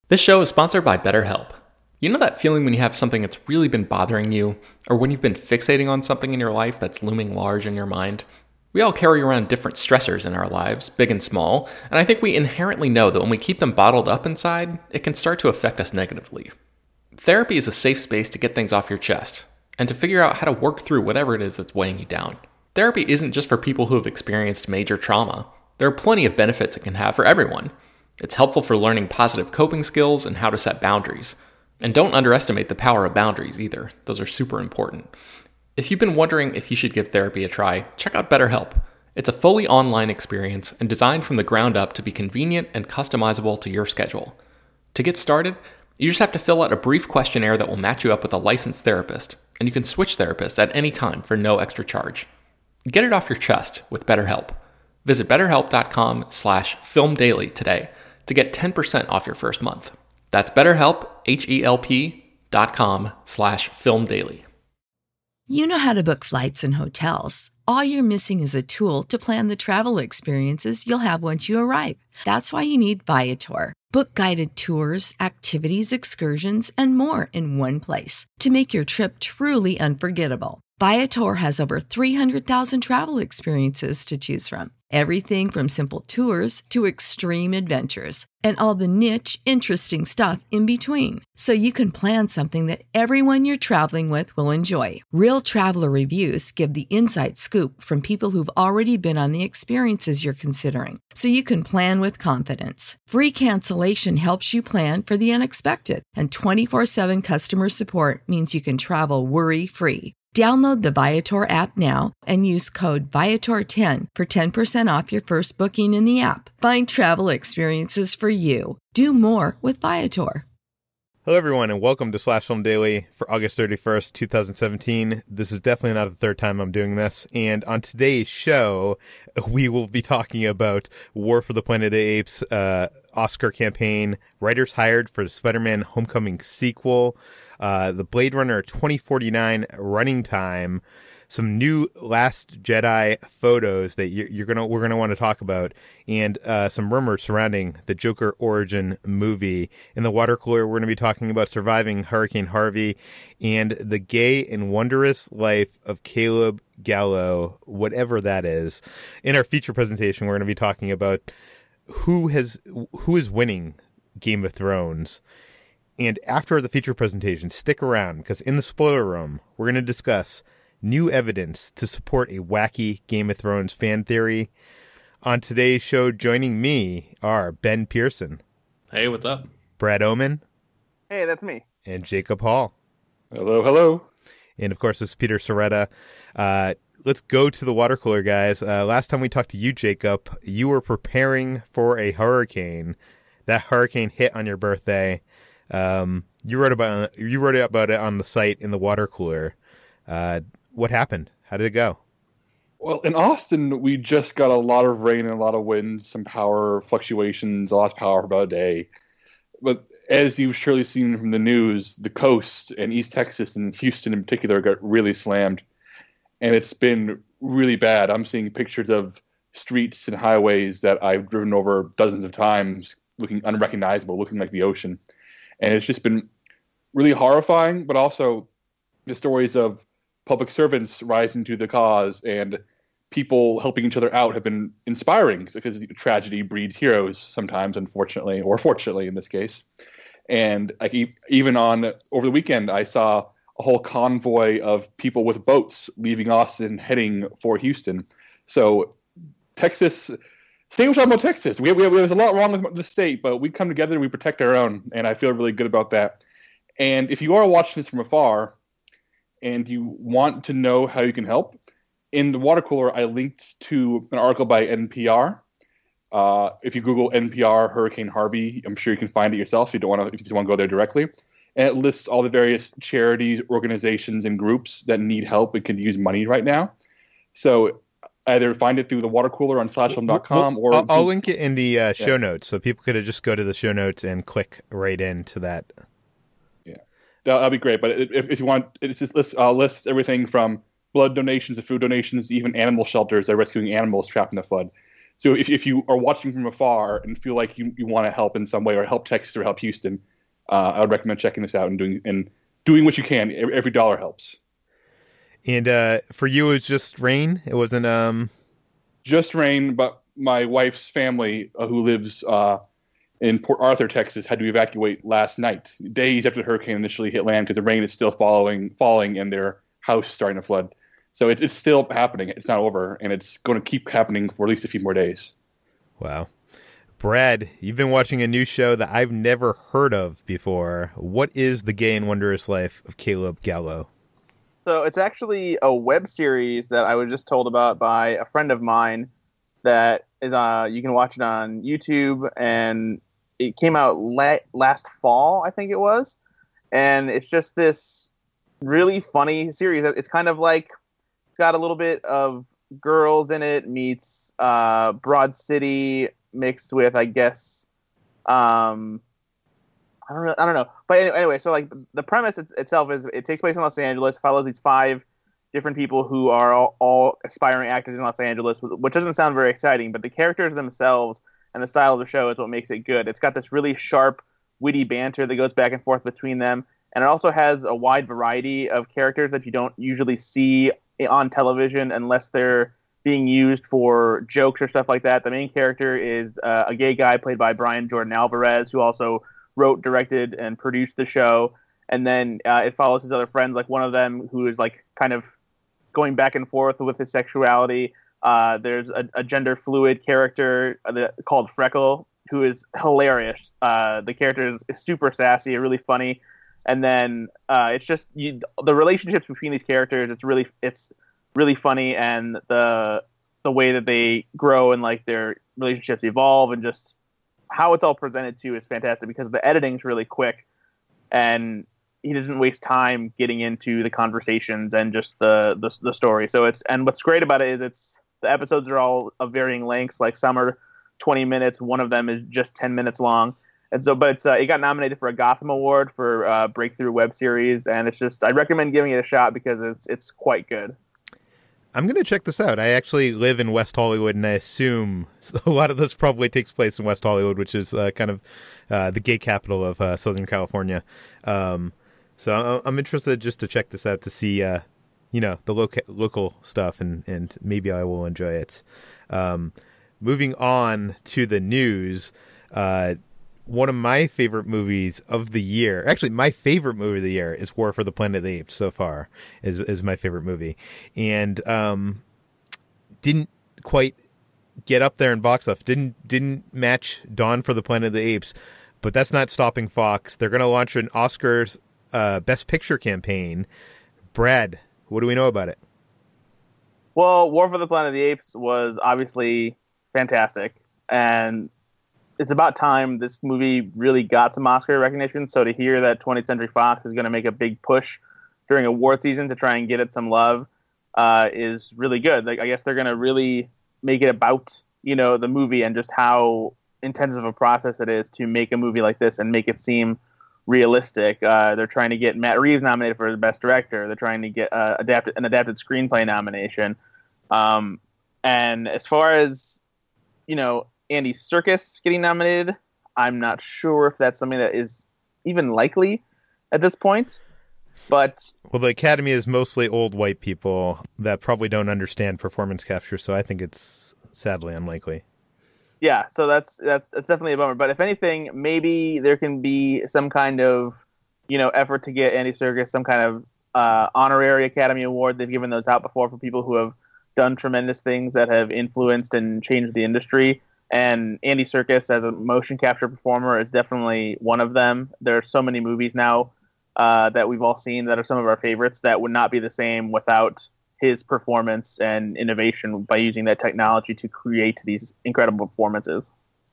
This show is sponsored by BetterHelp. You know that feeling when you have something that's really been bothering you, or when you've been fixating on something in your life that's looming large in your mind? We all carry around different stressors in our lives, big and small, and I think we inherently know that when we keep them bottled up inside, it can start to affect us negatively. Therapy is a safe space to get things off your chest, and to figure out how to work through whatever it is that's weighing you down. Therapy isn't just for people who have experienced major trauma. There are plenty of benefits it can have for everyone. It's helpful for learning positive coping skills and how to set boundaries. And don't underestimate the power of boundaries either. Those are super important. If you've been wondering if you should give therapy a try, check out BetterHelp. It's a fully online experience and designed from the ground up to be convenient and customizable to your schedule. To get started, you just have to fill out a brief questionnaire that will match you up with a licensed therapist, and you can switch therapists at any time for no extra charge. Get it off your chest with BetterHelp. Visit betterhelp.com/filmdaily today to get 10% off your first month. That's BetterHelp, HELP.com/filmdaily. You know how to book flights and hotels. All you're missing is a tool to plan the travel experiences you'll have once you arrive. That's why you need Viator. Book guided tours, activities, excursions, and more in one place to make your trip truly unforgettable. Viator has over 300,000 travel experiences to choose from. Everything from simple tours to extreme adventures and all the niche, interesting stuff in between. So you can plan something that everyone you're traveling with will enjoy. Real traveler reviews give the inside scoop from people who've already been on the experiences you're considering. So you can plan with confidence. Free cancellation helps you plan for the unexpected. And 24/7 customer support means you can travel worry-free. Download the Viator app now and use code Viator10 for 10% off your first booking in the app. Find travel experiences for you. Do more with Viator. Hello, everyone, and welcome to Slash Film Daily for August 31st, 2017. This is definitely not the third time I'm doing this, and on today's show, we will be talking about War for the Planet of the Apes, Oscar campaign, writers hired for the Spider-Man Homecoming sequel, the Blade Runner 2049 running time, some new Last Jedi photos that we're gonna want to talk about, and some rumors surrounding the Joker origin movie. In the water cooler, we're going to be talking about surviving Hurricane Harvey and the gay and wondrous life of Caleb Gallo, whatever that is. In our feature presentation, we're going to be talking about who is winning Game of Thrones. And after the feature presentation, stick around, because in the spoiler room, we're going to discuss new evidence to support a wacky Game of Thrones fan theory. On today's show, joining me are Ben Pearson. Hey, what's up? Brad Oman. Hey, that's me. And Jacob Hall. Hello, hello. And of course, it's Peter Soretta. Let's go to the water cooler, guys. Last time we talked to you, Jacob, you were preparing for a hurricane. That hurricane hit on your birthday. You wrote about it on the site in the water cooler. What happened? How did it go? Well, in Austin, we just got a lot of rain and a lot of winds, some power fluctuations, a lot of power for about a day. But as you've surely seen from the news, the coast and East Texas and Houston in particular got really slammed. And it's been really bad. I'm seeing pictures of streets and highways that I've driven over dozens of times looking unrecognizable, looking like the ocean. And it's just been really horrifying, but also the stories of public servants rising to the cause and people helping each other out have been inspiring, because tragedy breeds heroes sometimes, unfortunately, or fortunately in this case. And like even over the weekend, I saw a whole convoy of people with boats leaving Austin, heading for Houston. So Texas, stay with talking about Texas. There's a lot wrong with the state, but we come together and we protect our own, and I feel really good about that. And if you are watching this from afar and you want to know how you can help, in the water cooler, I linked to an article by NPR. If you Google NPR Hurricane Harvey, I'm sure you can find it yourself if you just want to go there directly. And it lists all the various charities, organizations, and groups that need help and can use money right now. So either find it through the water cooler on slashfilm.com or I'll link it in the show notes, so people could just go to the show notes and click right into that. Yeah, that'll be great. But if you want, it just lists everything from blood donations to food donations, even animal shelters that are rescuing animals trapped in the flood. So if you are watching from afar and feel like you want to help in some way or help Texas or help Houston, I would recommend checking this out and doing what you can. Every dollar helps. And for you, it was just rain. It wasn't just rain. But my wife's family, who lives in Port Arthur, Texas, had to evacuate last night, days after the hurricane initially hit land, because the rain is still falling, and their house is starting to flood. So it's still happening. It's not over, and it's going to keep happening for at least a few more days. Wow. Brad, you've been watching a new show that I've never heard of before. What is The Gay and Wondrous Life of Caleb Gallo? So it's actually a web series that I was just told about by a friend of mine that is you can watch it on YouTube, and it came out last fall, I think it was. And it's just this really funny series. It's kind of like, it's got a little bit of Girls in it meets Broad City mixed with, I guess, I don't know. But anyway, so like the premise itself is it takes place in Los Angeles, follows these 5 different people who are all aspiring actors in Los Angeles, which doesn't sound very exciting, but the characters themselves and the style of the show is what makes it good. It's got this really sharp, witty banter that goes back and forth between them, and it also has a wide variety of characters that you don't usually see on television unless they're being used for jokes or stuff like that. The main character is a gay guy played by Brian Jordan Alvarez, who also wrote, directed, and produced the show. And then it follows his other friends, like one of them who is like kind of going back and forth with his sexuality. There's a gender fluid character called Freckle, who is hilarious. The character is super sassy, really funny. And then it's just the relationships between these characters. It's really funny, and the way that they grow and like their relationships evolve, and just how it's all presented to is fantastic because the editing's really quick, and he doesn't waste time getting into the conversations and just the story. So and what's great about it is the episodes are all of varying lengths. Like some are 20 minutes, one of them is just 10 minutes long. And so, but it got nominated for a Gotham Award for Breakthrough Web Series, and I recommend giving it a shot because it's quite good. I'm going to check this out. I actually live in West Hollywood, and I assume a lot of this probably takes place in West Hollywood, which is kind of the gay capital of Southern California. So I'm interested just to check this out to see, the local stuff, and maybe I will enjoy it. Moving on to the news, one of my favorite movies of the year, actually my favorite movie of the year, is War for the Planet of the Apes. So far is my favorite movie, and didn't quite get up there in box office. Didn't match Dawn for the Planet of the Apes, but that's not stopping Fox. They're going to launch an Oscars Best Picture campaign. Brad, what do we know about it? Well, War for the Planet of the Apes was obviously fantastic, and it's about time this movie really got some Oscar recognition. So to hear that 20th Century Fox is going to make a big push during award season to try and get it some love is really good. Like, I guess they're going to really make it about, the movie and just how intensive a process it is to make a movie like this and make it seem realistic. They're trying to get Matt Reeves nominated for the Best Director. They're trying to get an adapted screenplay nomination. And as far as, Andy Serkis getting nominated, I'm not sure if that's something that is even likely at this point. But the Academy is mostly old white people that probably don't understand performance capture, so I think it's sadly unlikely. Yeah, so that's definitely a bummer. But if anything, maybe there can be some kind of effort to get Andy Serkis some kind of honorary Academy Award. They've given those out before for people who have done tremendous things that have influenced and changed the industry. And Andy Serkis, as a motion capture performer, is definitely one of them. There are so many movies now that we've all seen that are some of our favorites that would not be the same without his performance and innovation by using that technology to create these incredible performances.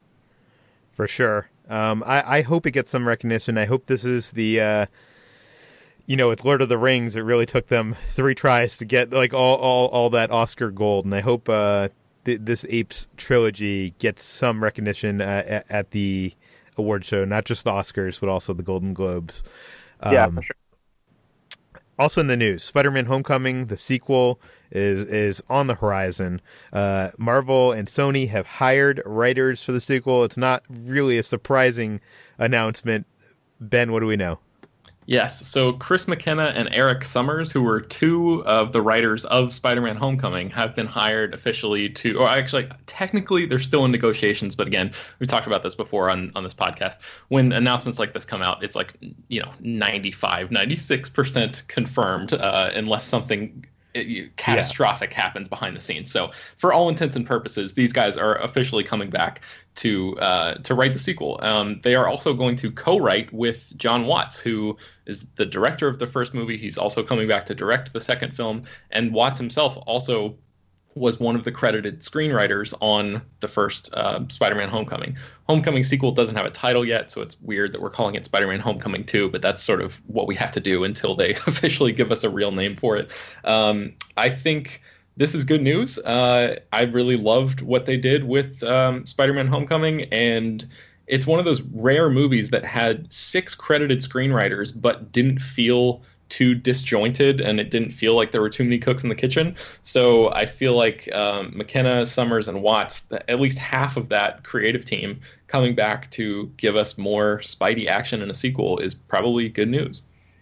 For sure. I hope it gets some recognition. I hope this is the, with Lord of the Rings, it really took them 3 tries to get like all that Oscar gold. And I hope this Apes trilogy gets some recognition at the award show, not just the Oscars, but also the Golden Globes. Yeah, for sure. Also in the news, Spider-Man Homecoming, the sequel, is on the horizon. Marvel and Sony have hired writers for the sequel. It's not really a surprising announcement. Ben, what do we know? Yes, so Chris McKenna and Eric Summers, who were two of the writers of Spider-Man Homecoming, have been hired officially to, or actually, technically, they're still in negotiations, but again, we've talked about this before on this podcast. When announcements like this come out, it's like, 95, 96% confirmed, unless something catastrophic happens behind the scenes. So for all intents and purposes, these guys are officially coming back to write the sequel. They are also going to co-write with John Watts, who is the director of the first movie. He's also coming back to direct the second film. And Watts himself also was one of the credited screenwriters on the first Spider-Man Homecoming. Homecoming sequel doesn't have a title yet, so it's weird that we're calling it Spider-Man Homecoming 2, but that's sort of what we have to do until they officially give us a real name for it. I think this is good news. I really loved what they did with Spider-Man Homecoming, and it's one of those rare movies that had 6 credited screenwriters but didn't feel too disjointed, and it didn't feel like there were too many cooks in the kitchen. So I feel like McKenna, Summers, and Watts, at least half of that creative team coming back to give us more Spidey action in a sequel is probably good news.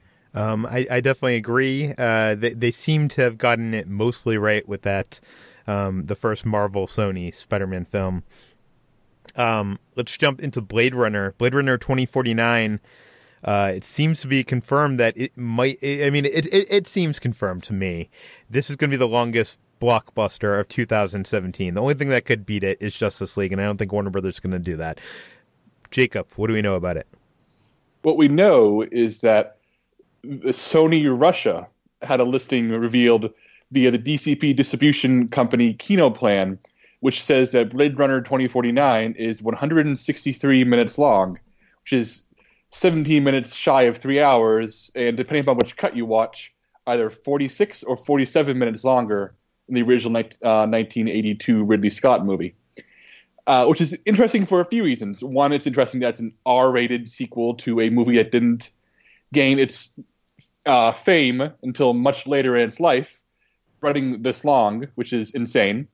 I definitely agree. They seem to have gotten it mostly right with that, the first Marvel Sony Spider-Man film. Let's jump into Blade Runner. Blade Runner 2049. It seems to be confirmed that it might. It seems confirmed to me. This is going to be the longest blockbuster of 2017. The only thing that could beat it is Justice League, and I don't think Warner Brothers is going to do that. Jacob, what do we know about it? What we know is that Sony Russia had a listing revealed via the DCP distribution company Kinoplan, which says that Blade Runner 2049 is 163 minutes long, which is 17 minutes shy of 3 hours, and depending upon which cut you watch, either 46 or 47 minutes longer than the original 1982 Ridley Scott movie. Which is interesting for a few reasons. One, it's interesting that it's an R-rated sequel to a movie that didn't gain its fame until much later in its life, running this long, which is insane.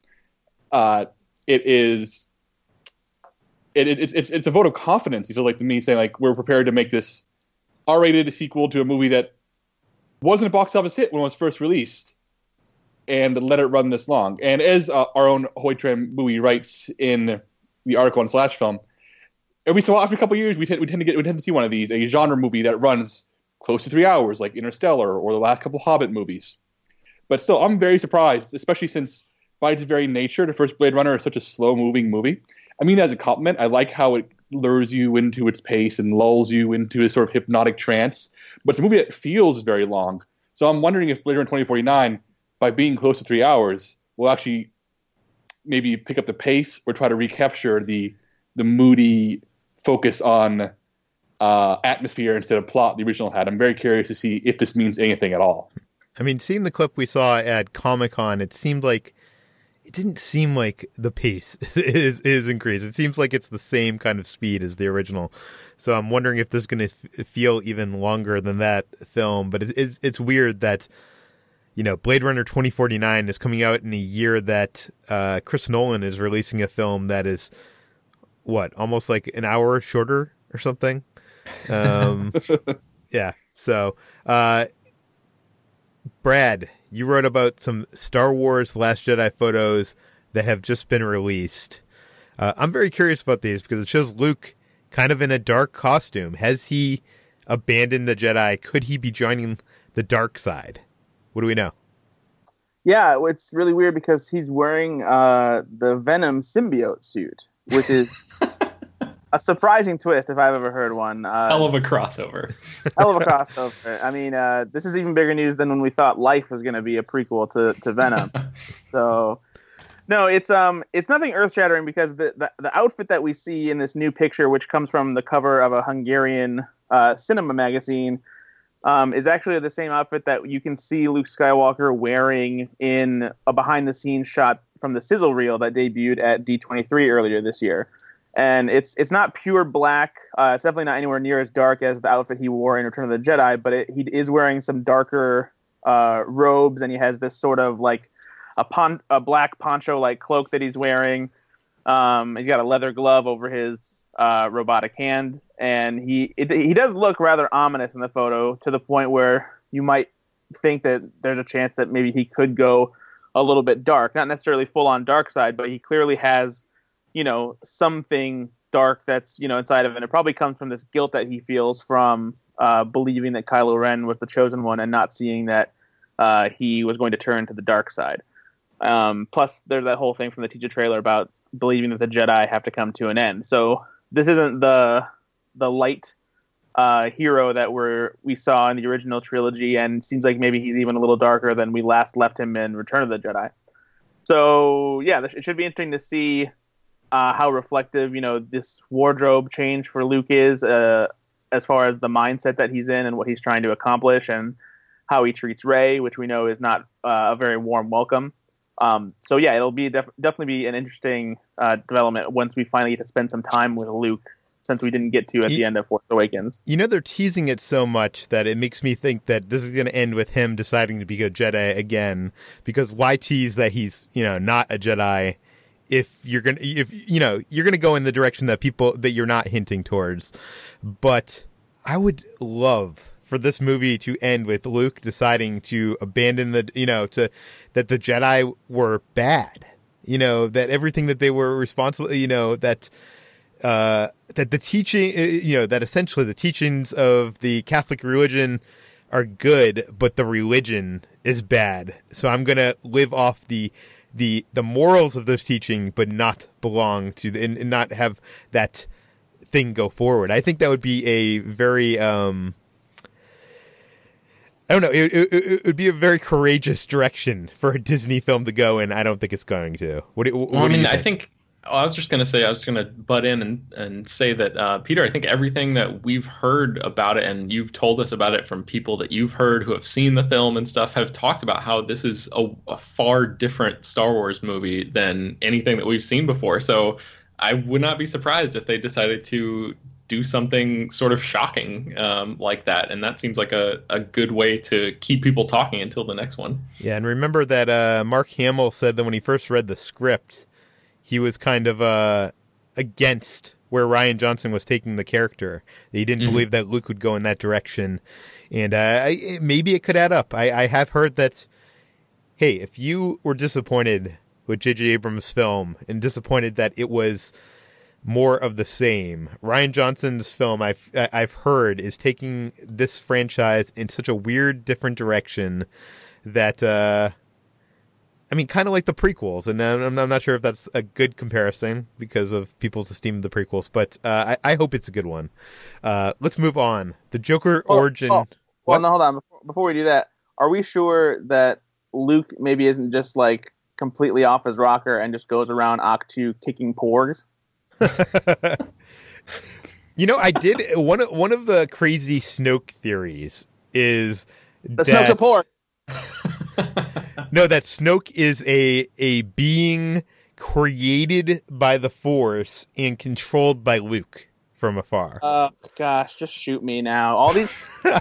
It's a vote of confidence. You feel like to me saying like we're prepared to make this R-rated sequel to a movie that wasn't a box office hit when it was first released, and let it run this long. And as our own Hoy Tran Bui writes in the article on Slash Film, every so after a couple of years we tend to see one of these, a genre movie that runs close to 3 hours, like Interstellar or the last couple Hobbit movies. But still, I'm very surprised, especially since by its very nature, the first Blade Runner is such a slow-moving movie. I mean, as a compliment, I like how it lures you into its pace and lulls you into a sort of hypnotic trance. But it's a movie that feels very long. So I'm wondering if Blade Runner 2049, by being close to 3 hours, will actually maybe pick up the pace or try to recapture the moody focus on atmosphere instead of plot the original had. I'm very curious to see if this means anything at all. I mean, seeing the clip we saw at Comic-Con, it didn't seem like the pace is increased. It seems like it's the same kind of speed as the original. So I'm wondering if this is going to feel even longer than that film. But it's weird that, Blade Runner 2049 is coming out in a year that Chris Nolan is releasing a film that is, almost like an hour shorter or something? Yeah. So, Brad, you wrote about some Star Wars Last Jedi photos that have just been released. I'm very curious about these because it shows Luke kind of in a dark costume. Has he abandoned the Jedi? Could he be joining the dark side? What do we know? Yeah, it's really weird because he's wearing the Venom symbiote suit, which is a surprising twist if I've ever heard one. Hell of a crossover. Hell of a crossover. I mean, this is even bigger news than when we thought Life was going to be a prequel to Venom. So, no, it's nothing earth-shattering because the outfit that we see in this new picture, which comes from the cover of a Hungarian cinema magazine, is actually the same outfit that you can see Luke Skywalker wearing in a behind-the-scenes shot from the sizzle reel that debuted at D23 earlier this year. And it's not pure black. It's definitely not anywhere near as dark as the outfit he wore in Return of the Jedi, but he is wearing some darker robes, and he has this sort of like a black poncho-like cloak that he's wearing. He's got a leather glove over his robotic hand, and he does look rather ominous in the photo, to the point where you might think that there's a chance that maybe he could go a little bit dark. Not necessarily full-on dark side, but he clearly has, something dark that's, inside of it. And it probably comes from this guilt that he feels from believing that Kylo Ren was the chosen one and not seeing that he was going to turn to the dark side. Plus, there's that whole thing from the teaser trailer about believing that the Jedi have to come to an end. So this isn't the light hero that we saw in the original trilogy, and it seems like maybe he's even a little darker than we last left him in Return of the Jedi. So yeah, it should be interesting to see how reflective this wardrobe change for Luke is, as far as the mindset that he's in and what he's trying to accomplish, and how he treats Rey, which we know is not a very warm welcome. So yeah, it'll be definitely be an interesting development once we finally get to spend some time with Luke, since we didn't get to at the end of Force Awakens. They're teasing it so much that it makes me think that this is going to end with him deciding to be a Jedi again, because why tease that he's, not a Jedi if you're going to go in the direction that you're not hinting towards. But I would love for this movie to end with Luke deciding to abandon that the Jedi were bad, that everything that they were responsible, that the teaching, that essentially the teachings of the Catholic religion are good, but the religion is bad. So I'm going to live off the morals of those teaching, but not belong to and not have that thing go forward. I think that would be a very, I don't know. It would be a very courageous direction for a Disney film to go in. I don't think it's going to. What do you think? I was just going to butt in and say that, Peter, I think everything that we've heard about it, and you've told us about it from people that you've heard who have seen the film and stuff, have talked about how this is a far different Star Wars movie than anything that we've seen before. So I would not be surprised if they decided to do something sort of shocking like that. And that seems like a good way to keep people talking until the next one. Yeah, and remember that Mark Hamill said that when he first read the script, he was kind of against where Rian Johnson was taking the character. He didn't believe that Luke would go in that direction. And maybe it could add up. I have heard that, hey, if you were disappointed with J.J. Abrams' film and disappointed that it was more of the same, Rian Johnson's film, I've heard, is taking this franchise in such a weird, different direction that... kind of like the prequels, and I'm not sure if that's a good comparison because of people's esteem of the prequels, but I hope it's a good one. Let's move on. The Joker origin... Well, no, hold on. Before we do that, are we sure that Luke maybe isn't just, like, completely off his rocker and just goes around Ahch-To kicking porgs? I did... One of the crazy Snoke theories is that... Snoke's a porg! No, that Snoke is a being created by the Force and controlled by Luke from afar. Oh, gosh, just shoot me now. All these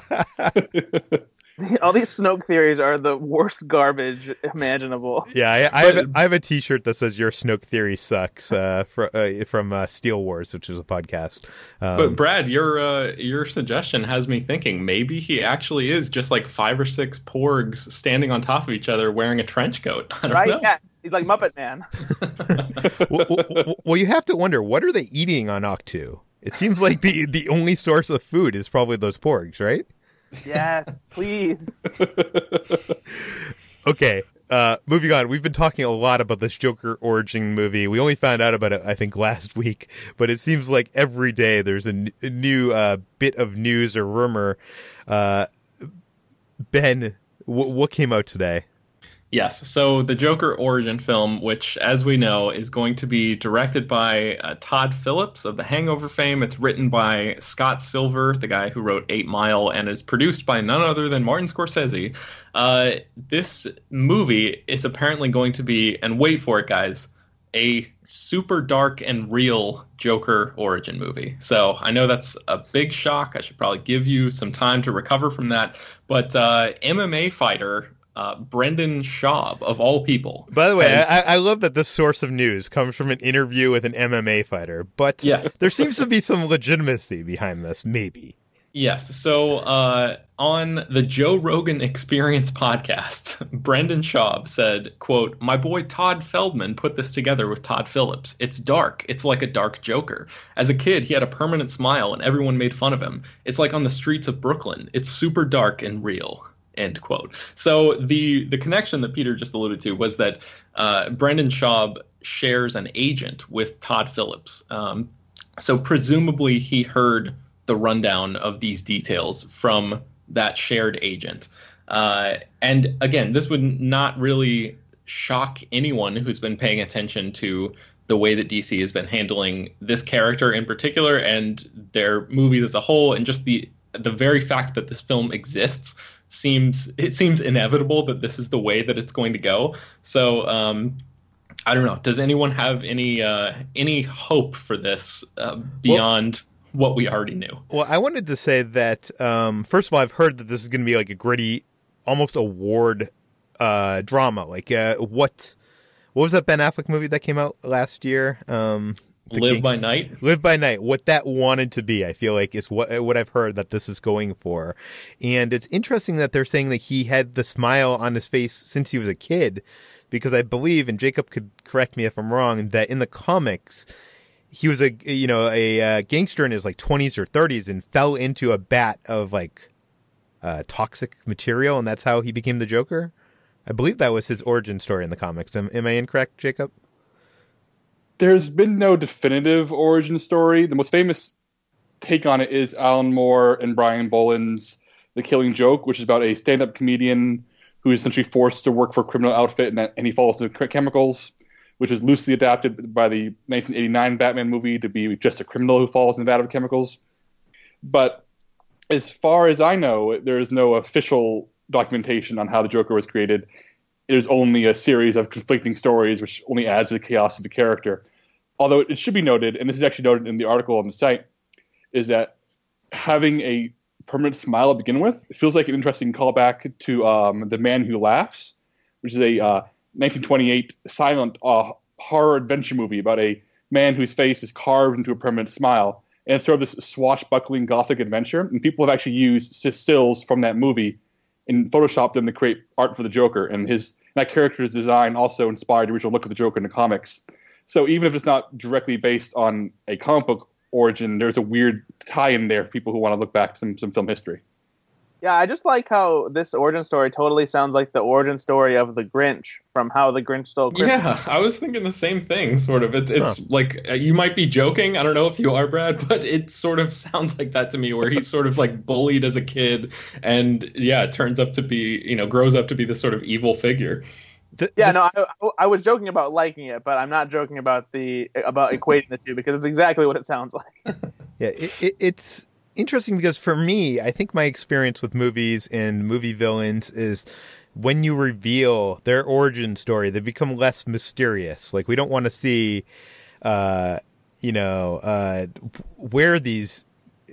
Snoke theories are the worst garbage imaginable. Yeah, I have a T-shirt that says "Your Snoke theory sucks" from Steel Wars, which is a podcast. But Brad, your suggestion has me thinking maybe he actually is just like 5 or 6 porgs standing on top of each other wearing a trench coat. I don't know. Yeah, he's like Muppet Man. Well, you have to wonder, what are they eating on Ahch-To? It seems like the only source of food is probably those porgs, right? Yes, please. Okay, moving on. We've been talking a lot about this Joker origin movie. We only found out about it, I think, last week, but it seems like every day there's a new bit of news or rumor. Ben, what came out today? Yes, so the Joker origin film, which, as we know, is going to be directed by Todd Phillips of The Hangover fame. It's written by Scott Silver, the guy who wrote 8 Mile, and is produced by none other than Martin Scorsese. This movie is apparently going to be, and wait for it, guys, a super dark and real Joker origin movie. So I know that's a big shock. I should probably give you some time to recover from that. But MMA fighter Brendan Schaub, of all people. By the way, I love that this source of news comes from an interview with an MMA fighter, but yes. There seems to be some legitimacy behind this, maybe. Yes. So on the Joe Rogan Experience podcast, Brendan Schaub said, quote, "My boy Todd Feldman put this together with Todd Phillips. It's dark. It's like a dark Joker. As a kid, he had a permanent smile and everyone made fun of him. It's like on the streets of Brooklyn. It's super dark and real." End quote. So the connection that Peter just alluded to was that Brendan Schaub shares an agent with Todd Phillips. So presumably he heard the rundown of these details from that shared agent. And again, this would not really shock anyone who's been paying attention to the way that DC has been handling this character in particular and their movies as a whole, and just the very fact that this film exists seems inevitable that this is the way that it's going to go. So I don't know. Does anyone have any hope for this beyond what we already knew? Well, I wanted to say that first of all, I've heard that this is going to be like a gritty, almost award drama. Like what was that Ben Affleck movie that came out last year? Live by Night? Live by Night. What that wanted to be, I feel like, is what I've heard that this is going for. And it's interesting that they're saying that he had the smile on his face since he was a kid, because I believe, and Jacob could correct me if I'm wrong, that in the comics, he was a gangster in his like 20s or 30s and fell into a vat of like toxic material, and that's how he became the Joker. I believe that was his origin story in the comics. Am I incorrect, Jacob? There's been no definitive origin story. The most famous take on it is Alan Moore and Brian Boland's The Killing Joke, which is about a stand-up comedian who is essentially forced to work for a criminal outfit, and he falls into chemicals, which is loosely adapted by the 1989 Batman movie to be just a criminal who falls in a vat of chemicals. But as far as I know, there is no official documentation on how the Joker was created. There's only a series of conflicting stories, which only adds to the chaos of the character. Although it should be noted, and this is actually noted in the article on the site, is that having a permanent smile to begin with, it feels like an interesting callback to The Man Who Laughs, which is a 1928 silent horror adventure movie about a man whose face is carved into a permanent smile. And it's sort of this swashbuckling gothic adventure. And people have actually used stills from that movie and photoshopped them to create art for the Joker. And that character's design also inspired the original look of the Joker in the comics. So even if it's not directly based on a comic book origin, there's a weird tie-in there for people who want to look back to some film history. Yeah, I just like how this origin story totally sounds like the origin story of the Grinch from How the Grinch Stole Christmas. Yeah, I was thinking the same thing, sort of. It's like, you might be joking, I don't know if you are, Brad, but it sort of sounds like that to me, where he's sort of like bullied as a kid and, yeah, it turns up to be, grows up to be this sort of evil figure. I was joking about liking it, but I'm not joking about equating the two, because it's exactly what it sounds like. Yeah, it's interesting because for me, I think my experience with movies and movie villains is when you reveal their origin story, they become less mysterious. Like, we don't want to see, where these.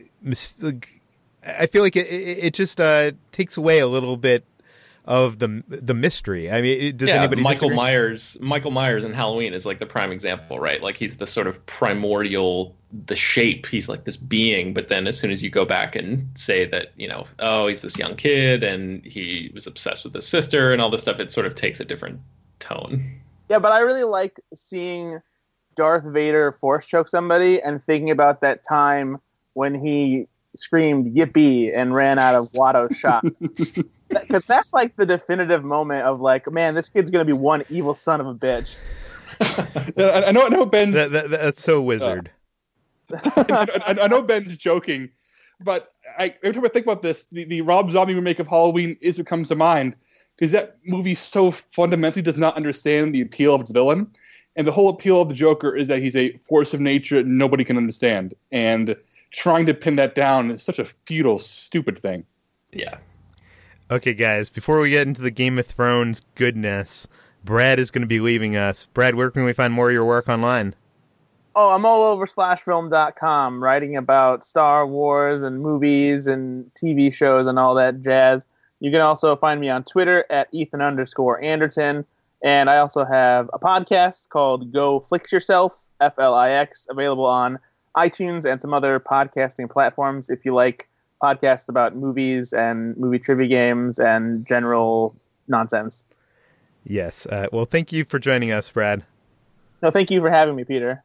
I feel like it just takes away a little bit of the mystery. I mean, does anybody Michael disagree? Michael Myers in Halloween is like the prime example, right? Like, he's the sort of primordial, the shape, he's like this being, but then as soon as you go back and say that, he's this young kid and he was obsessed with his sister and all this stuff, it sort of takes a different tone. Yeah, but I really like seeing Darth Vader force choke somebody and thinking about that time when he screamed yippee and ran out of Watto's shop. Because that's like the definitive moment of like, man, this kid's going to be one evil son of a bitch. I know Ben. That's so wizard. I know Ben's joking, but every time I think about this, the Rob Zombie remake of Halloween is what comes to mind, because that movie so fundamentally does not understand the appeal of its villain. And the whole appeal of the Joker is that he's a force of nature that nobody can understand. And trying to pin that down is such a futile, stupid thing. Yeah. Okay, guys, before we get into the Game of Thrones goodness, Brad is going to be leaving us. Brad, where can we find more of your work online? Oh, I'm all over slashfilm.com, writing about Star Wars and movies and TV shows and all that jazz. You can also find me on Twitter at Ethan_Anderton. And I also have a podcast called Go Flix Yourself, FLIX, available on iTunes and some other podcasting platforms if you like podcasts about movies and movie trivia games and general nonsense. Yes. Well, thank you for joining us, Brad. No, thank you for having me, Peter.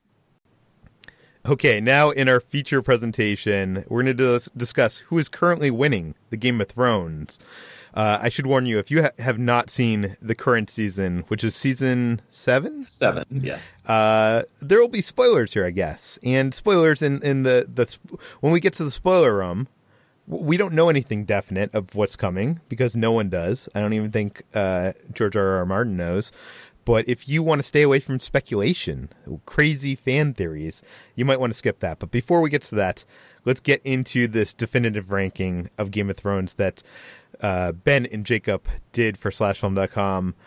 Okay, now in our feature presentation, we're going to discuss who is currently winning the Game of Thrones. I should warn you, if you have not seen the current season, which is season 7? 7, yes. There will be spoilers here, I guess. And spoilers in the when we get to the spoiler room, we don't know anything definite of what's coming because no one does. I don't even think George R.R. Martin knows. But if you want to stay away from speculation, crazy fan theories, you might want to skip that. But before we get to that, let's get into this definitive ranking of Game of Thrones that Ben and Jacob did for slashfilm.com.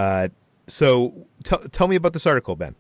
So tell me about this article, Ben.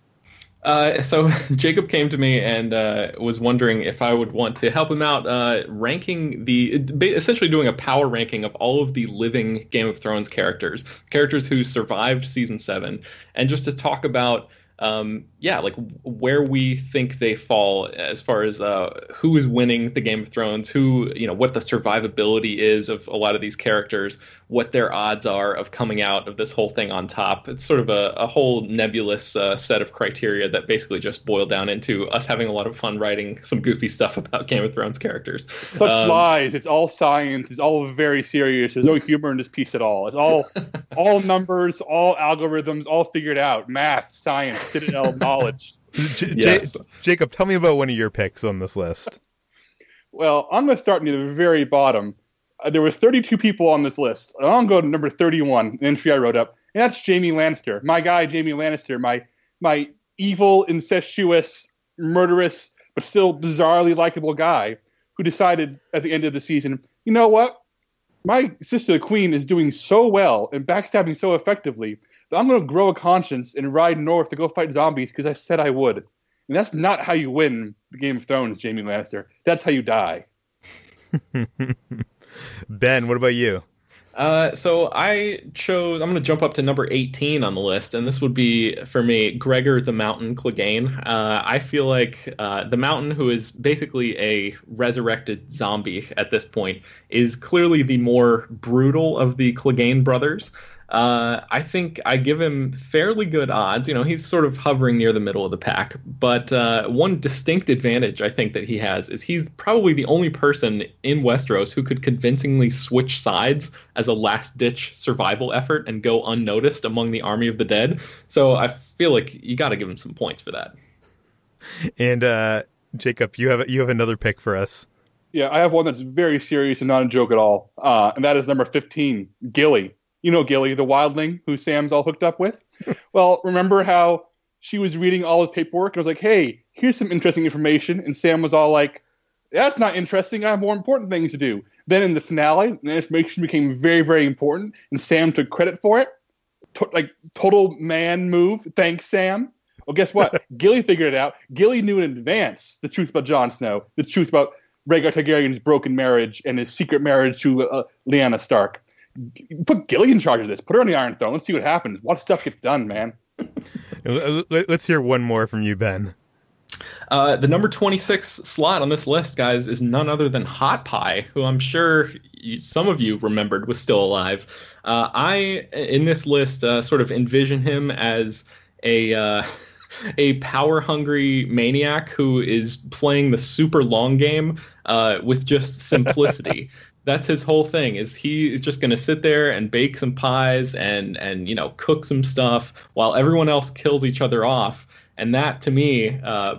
So Jacob came to me and was wondering if I would want to help him out ranking essentially doing a power ranking of all of the living Game of Thrones characters who survived season 7, and just to talk about like where we think they fall as far as who is winning the Game of Thrones, who, what the survivability is of a lot of these characters, what their odds are of coming out of this whole thing on top. It's sort of a whole nebulous set of criteria that basically just boil down into us having a lot of fun writing some goofy stuff about Game of Thrones characters. Such lies. It's all science. It's all very serious. There's no humor in this piece at all. It's all numbers, all algorithms, all figured out. Math, science, citadel knowledge. Yes. Jacob, tell me about one of your picks on this list. Well, I'm going to start near the very bottom. There were 32 people on this list. I'm going to go to number 31, the entry I wrote up, and that's Jaime Lannister. My guy, Jaime Lannister, my evil, incestuous, murderous, but still bizarrely likable guy who decided at the end of the season, you know what? My sister, the Queen, is doing so well and backstabbing so effectively that I'm going to grow a conscience and ride north to go fight zombies because I said I would. And that's not how you win the Game of Thrones, Jaime Lannister. That's how you die. Ben, what about you? So I'm going to jump up to number 18 on the list, and this would be, for me, Gregor the Mountain Clegane. I feel like the Mountain, who is basically a resurrected zombie at this point, is clearly the more brutal of the Clegane brothers. I think I give him fairly good odds. He's sort of hovering near the middle of the pack. But one distinct advantage I think that he has is he's probably the only person in Westeros who could convincingly switch sides as a last-ditch survival effort and go unnoticed among the army of the dead. So I feel like you got to give him some points for that. And Jacob, you have another pick for us. Yeah, I have one that's very serious and not a joke at all. And that is number 15, Gilly. You know Gilly, the wildling who Sam's all hooked up with? Well, remember how she was reading all his paperwork and was like, hey, here's some interesting information. And Sam was all like, that's not interesting. I have more important things to do. Then in the finale, the information became very, very important. And Sam took credit for it. Total man move. Thanks, Sam. Well, guess what? Gilly figured it out. Gilly knew in advance the truth about Jon Snow, the truth about Rhaegar Targaryen's broken marriage and his secret marriage to Lyanna Stark. Put Gilly in charge of this. Put her on the Iron Throne. Let's see what happens. A lot of stuff gets done, man. Let's hear one more from you, Ben. The number 26 slot on this list, guys, is none other than Hot Pie, who I'm sure some of you remembered was still alive. I, in this list, sort of envision him as a power-hungry maniac who is playing the super long game with just simplicity. That's his whole thing, is he is just going to sit there and bake some pies and cook some stuff while everyone else kills each other off. And that, to me,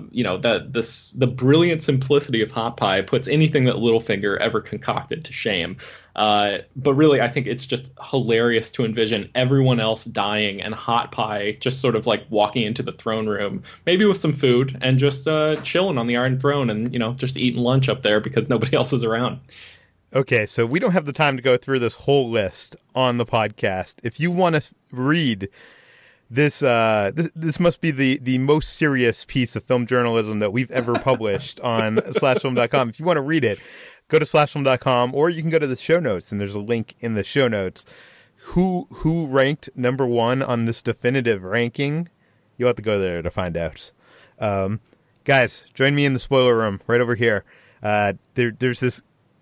the brilliant simplicity of Hot Pie puts anything that Littlefinger ever concocted to shame. But really, I think it's just hilarious to envision everyone else dying and Hot Pie just sort of like walking into the throne room, maybe with some food, and just chilling on the Iron Throne and, just eating lunch up there because nobody else is around. Okay, so we don't have the time to go through this whole list on the podcast. If you want to read this, this must be the most serious piece of film journalism that we've ever published on slashfilm.com. If you want to read it, go to slashfilm.com, or you can go to the show notes, and there's a link in the show notes. Who ranked number one on this definitive ranking? You'll have to go there to find out. Guys, join me in the spoiler room right over here. There's this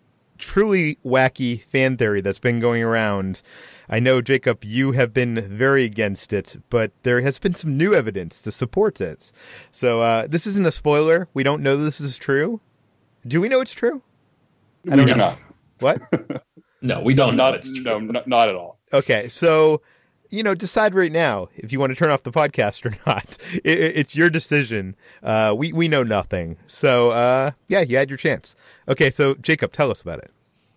truly wacky fan theory that's been going around. I know, Jacob, you have been very against it, but there has been some new evidence to support it. So this isn't a spoiler. We don't know this is true. Do we know it's true? I don't know. What? No, we don't know it's true. No, not at all. Okay, so, decide right now if you want to turn off the podcast or not. It's your decision. We know nothing. So, yeah, you had your chance. Okay, so, Jacob, tell us about it.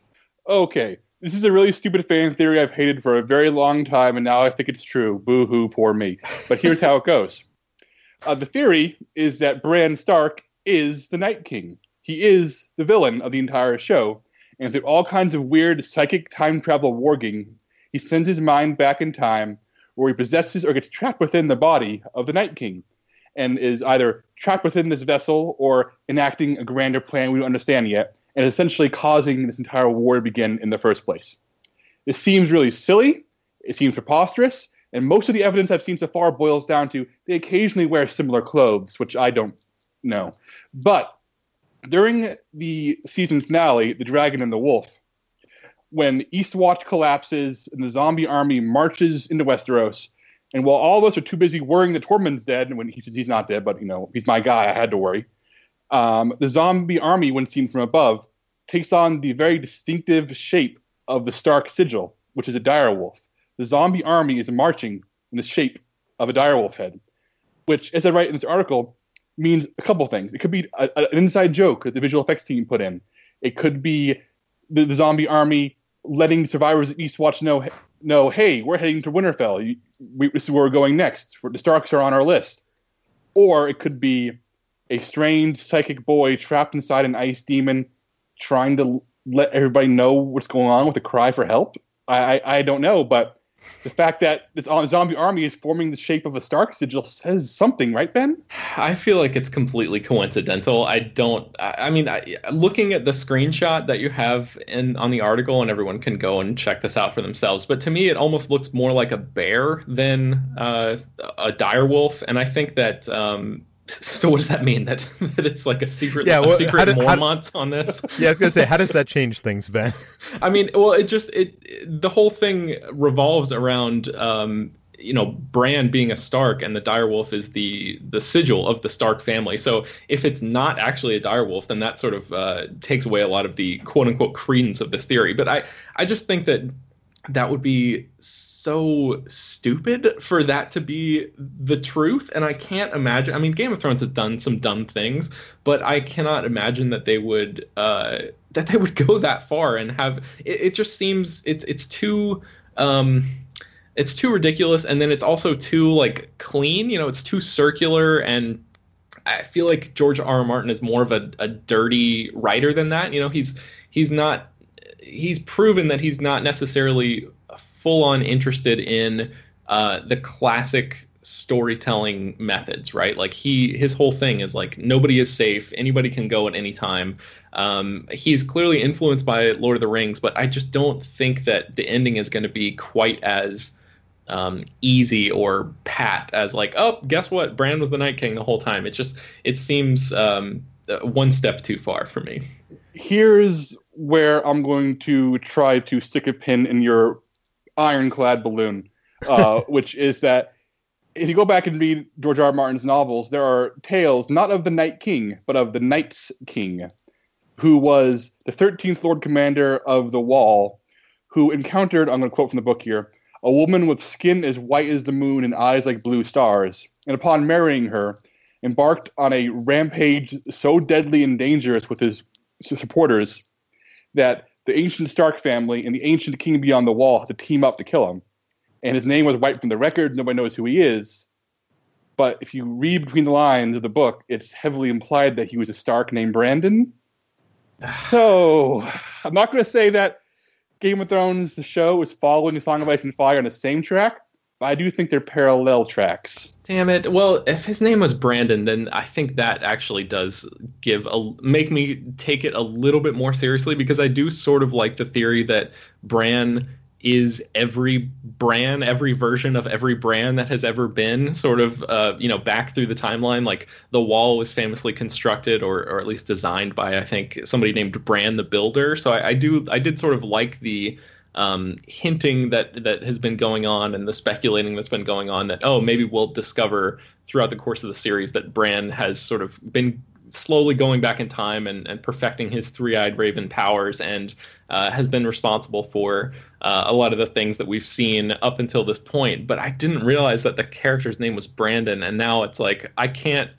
Okay, this is a really stupid fan theory I've hated for a very long time, and now I think it's true. Boo-hoo, poor me. But here's how it goes. The theory is that Bran Stark is the Night King. He is the villain of the entire show, and through all kinds of weird psychic time travel warging, he sends his mind back in time where he possesses or gets trapped within the body of the Night King and is either trapped within this vessel or enacting a grander plan we don't understand yet, and essentially causing this entire war to begin in the first place. This seems really silly, it seems preposterous, and most of the evidence I've seen so far boils down to they occasionally wear similar clothes, which I don't know. But during the season finale, The Dragon and the Wolf, when Eastwatch collapses and the zombie army marches into Westeros, and while all of us are too busy worrying that Tormund's dead, when he's not dead, but he's my guy, I had to worry. The zombie army, when seen from above, takes on the very distinctive shape of the Stark sigil, which is a direwolf. The zombie army is marching in the shape of a direwolf head, which, as I write in this article, means a couple things. It could be an inside joke that the visual effects team put in. It could be the zombie army letting survivors of Eastwatch know, hey, we're heading to Winterfell. This is where we're going next. The Starks are on our list. Or it could be a strange psychic boy trapped inside an ice demon trying to let everybody know what's going on with a cry for help. I don't know, but the fact that this zombie army is forming the shape of a Stark sigil says something, right, Ben? I feel like it's completely coincidental. I mean, looking at the screenshot that you have on the article, and everyone can go and check this out for themselves, but to me, it almost looks more like a bear than a direwolf. And I think that, so what does that mean? That it's like a secret, Mormont on this? Yeah, I was going to say, how does that change things, Ben? I mean, well, the whole thing revolves around, Bran being a Stark, and the direwolf is the sigil of the Stark family. So if it's not actually a direwolf, then that sort of takes away a lot of the quote unquote credence of this theory. But I just think that would be so stupid for that to be the truth. And I can't imagine, I mean, Game of Thrones has done some dumb things, but I cannot imagine that they would go that far and have it just seems it's too ridiculous. And then it's also too like clean, it's too circular. And I feel like George R.R. Martin is more of a dirty writer than that. He's proven that he's not necessarily full on interested in the classic storytelling methods, right? Like his whole thing is like, nobody is safe. Anybody can go at any time. He's clearly influenced by Lord of the Rings, but I just don't think that the ending is going to be quite as easy or pat as like, oh, guess what? Bran was the Night King the whole time. It seems one step too far for me. Here's where I'm going to try to stick a pin in your ironclad balloon, which is that if you go back and read George R.R. Martin's novels, there are tales not of the Night King, but of the Night's King, who was the 13th Lord Commander of the Wall, who encountered, I'm going to quote from the book here, a woman with skin as white as the moon and eyes like blue stars, and upon marrying her, embarked on a rampage so deadly and dangerous with his supporters that the ancient Stark family and the ancient king beyond the wall had to team up to kill him. And his name was wiped from the record. Nobody knows who he is. But if you read between the lines of the book, it's heavily implied that he was a Stark named Brandon. So, I'm not going to say that Game of Thrones, the show, is following Song of Ice and Fire on the same track, but I do think they're parallel tracks. Damn it. Well, if his name was Brandon, then I think that actually does make me take it a little bit more seriously, because I do sort of like the theory that Bran is every version of every Bran that has ever been, sort of, back through the timeline. Like, the wall was famously constructed, or at least designed by, I think, somebody named Bran the Builder. So I did sort of like the hinting that has been going on, and the speculating that's been going on, that, oh, maybe we'll discover throughout the course of the series that Bran has sort of been slowly going back in time and perfecting his three-eyed raven powers, and has been responsible for a lot of the things that we've seen up until this point. But I didn't realize that the character's name was Brandon, and now it's like I can't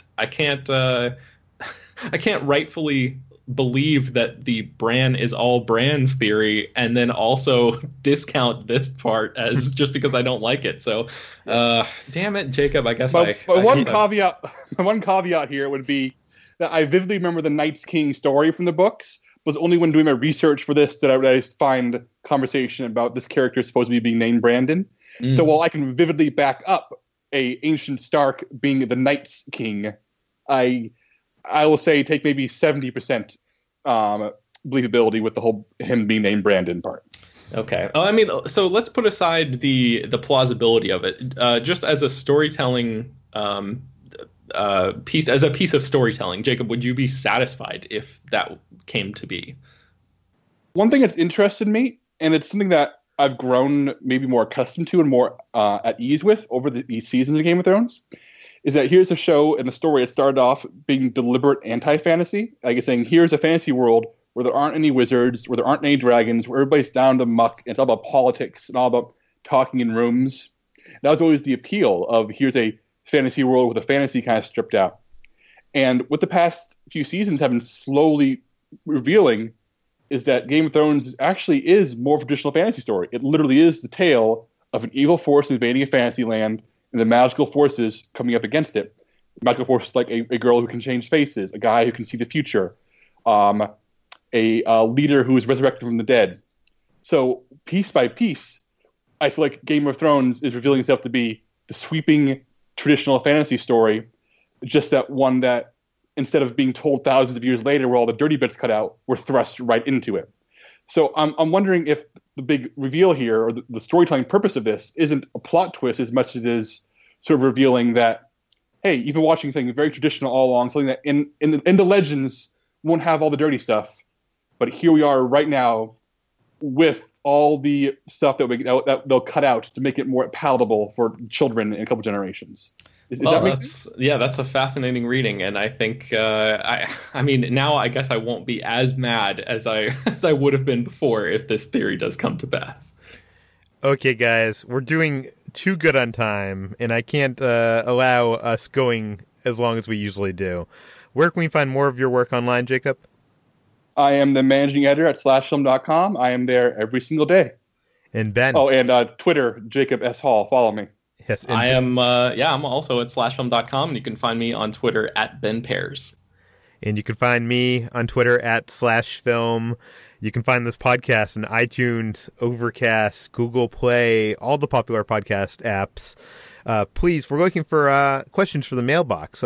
rightfully believe that the Bran is all Bran's theory, and then also discount this part as just because I don't like it. So, damn it, Jacob. I guess one caveat here would be that I vividly remember the Night's King story from the books. It was only when doing my research for this that I find conversation about this character supposed to be being named Brandon. So while I can vividly back up a ancient Stark being the Night's King, I will say take maybe 70% believability with the whole him being named Brandon part. Okay. I mean, so let's put aside the plausibility of it. Just as a storytelling piece of storytelling, Jacob, would you be satisfied if that came to be? One thing that's interested me, and it's something that I've grown maybe more accustomed to and more at ease with over these seasons of Game of Thrones, is that here's a show and a story that started off being deliberate anti-fantasy. Like it's saying, here's a fantasy world where there aren't any wizards, where there aren't any dragons, where everybody's down to muck, and it's all about politics and all about talking in rooms. That was always the appeal of, here's a fantasy world with a fantasy kind of stripped out. And what the past few seasons have been slowly revealing is that Game of Thrones actually is more of a traditional fantasy story. It literally is the tale of an evil force invading a fantasy land and the magical forces coming up against it. Magical forces like a girl who can change faces, a guy who can see the future, a leader who is resurrected from the dead. So piece by piece, I feel like Game of Thrones is revealing itself to be the sweeping traditional fantasy story, just that one that, instead of being told thousands of years later where all the dirty bits cut out, were thrust right into it. So I'm wondering if the big reveal here, or the storytelling purpose of this, isn't a plot twist as much as it is sort of revealing that, hey, you've been watching things very traditional all along, something that in the legends won't have all the dirty stuff, but here we are right now with all the stuff that they'll cut out to make it more palatable for children in a couple generations. Is that make sense? Yeah, that's a fascinating reading, and I think I mean, now I guess I won't be as mad as I would have been before if this theory does come to pass. Okay, guys, we're doing too good on time, and I can't allow us going as long as we usually do. Where can we find more of your work online, Jacob? I am the managing editor at slashfilm.com. I am there every single day. And Ben? Oh, and Twitter, Jacob S. Hall. Follow me. Yes, I am. I'm also at slashfilm.com, and you can find me on Twitter at Ben Pears. And you can find me on Twitter at /film. You can find this podcast on iTunes, Overcast, Google Play, all the popular podcast apps. Please, we're looking for questions for the mailbox.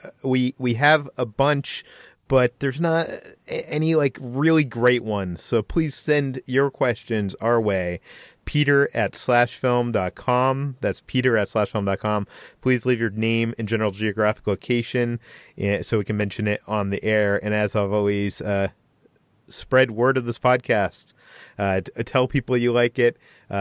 We have a bunch, but there's not any like really great ones. So please send your questions our way. Peter at /film.com. That's Peter at /film.com. Please leave your name and general geographic location so we can mention it on the air. And as I've always, spread word of this podcast. Tell people you like it.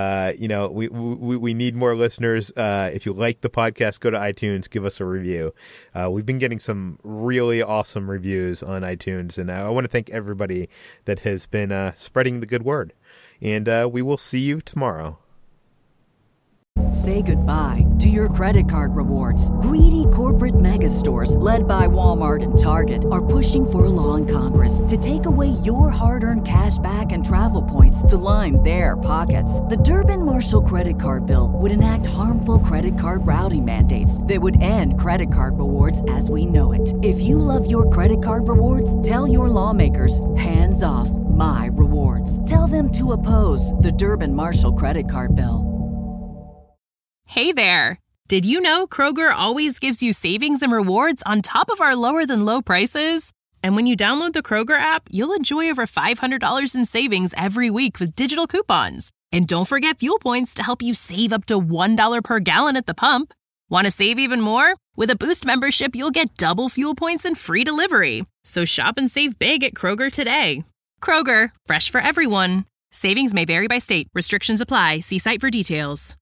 We need more listeners. If you like the podcast, go to iTunes, give us a review. We've been getting some really awesome reviews on iTunes, and I want to thank everybody that has been spreading the good word. And we will see you tomorrow. Say goodbye to your credit card rewards. Greedy corporate mega stores, led by Walmart and Target, are pushing for a law in Congress to take away your hard-earned cash back and travel points to line their pockets. The Durbin-Marshall credit card bill would enact harmful credit card routing mandates that would end credit card rewards as we know it. If you love your credit card rewards, tell your lawmakers, hands off my rewards. Tell them to oppose the Durbin-Marshall credit card bill. Hey there! Did you know Kroger always gives you savings and rewards on top of our lower-than-low prices? And when you download the Kroger app, you'll enjoy over $500 in savings every week with digital coupons. And don't forget fuel points to help you save up to $1 per gallon at the pump. Want to save even more? With a Boost membership, you'll get double fuel points and free delivery. So shop and save big at Kroger today. Kroger, fresh for everyone. Savings may vary by state. Restrictions apply. See site for details.